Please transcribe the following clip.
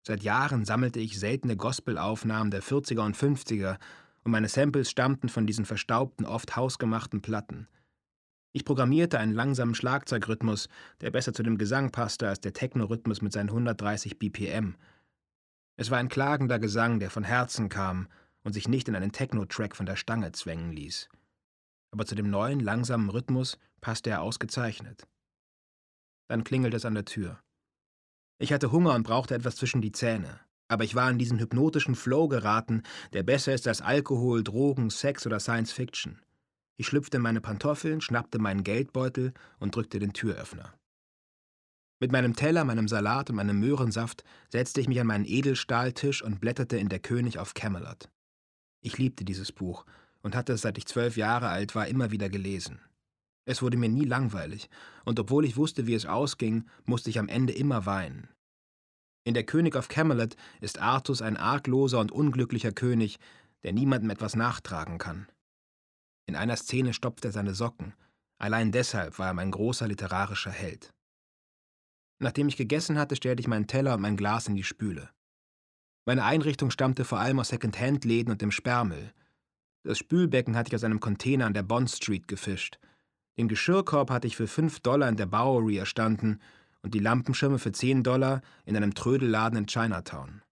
Seit Jahren sammelte ich seltene Gospelaufnahmen der 40er und 50er und meine Samples stammten von diesen verstaubten, oft hausgemachten Platten. Ich programmierte einen langsamen Schlagzeugrhythmus, der besser zu dem Gesang passte als der Techno-Rhythmus mit seinen 130 BPM. Es war ein klagender Gesang, der von Herzen kam und sich nicht in einen Techno-Track von der Stange zwängen ließ. Aber zu dem neuen, langsamen Rhythmus passte er ausgezeichnet. Dann klingelte es an der Tür. Ich hatte Hunger und brauchte etwas zwischen die Zähne. Aber ich war in diesen hypnotischen Flow geraten, der besser ist als Alkohol, Drogen, Sex oder Science Fiction. Ich schlüpfte in meine Pantoffeln, schnappte meinen Geldbeutel und drückte den Türöffner. Mit meinem Teller, meinem Salat und meinem Möhrensaft setzte ich mich an meinen Edelstahltisch und blätterte in Der König of Camelot. Ich liebte dieses Buch und hatte es, seit ich 12 Jahre alt war, immer wieder gelesen. Es wurde mir nie langweilig, und obwohl ich wusste, wie es ausging, musste ich am Ende immer weinen. In Der König of Camelot ist Artus ein argloser und unglücklicher König, der niemandem etwas nachtragen kann. In einer Szene stopft er seine Socken. Allein deshalb war er mein großer literarischer Held. Nachdem ich gegessen hatte, stellte ich meinen Teller und mein Glas in die Spüle. Meine Einrichtung stammte vor allem aus Second-Hand-Läden und dem Sperrmüll. Das Spülbecken hatte ich aus einem Container an der Bond Street gefischt. Den Geschirrkorb hatte ich für $5 in der Bowery erstanden und die Lampenschirme für $10 in einem Trödelladen in Chinatown.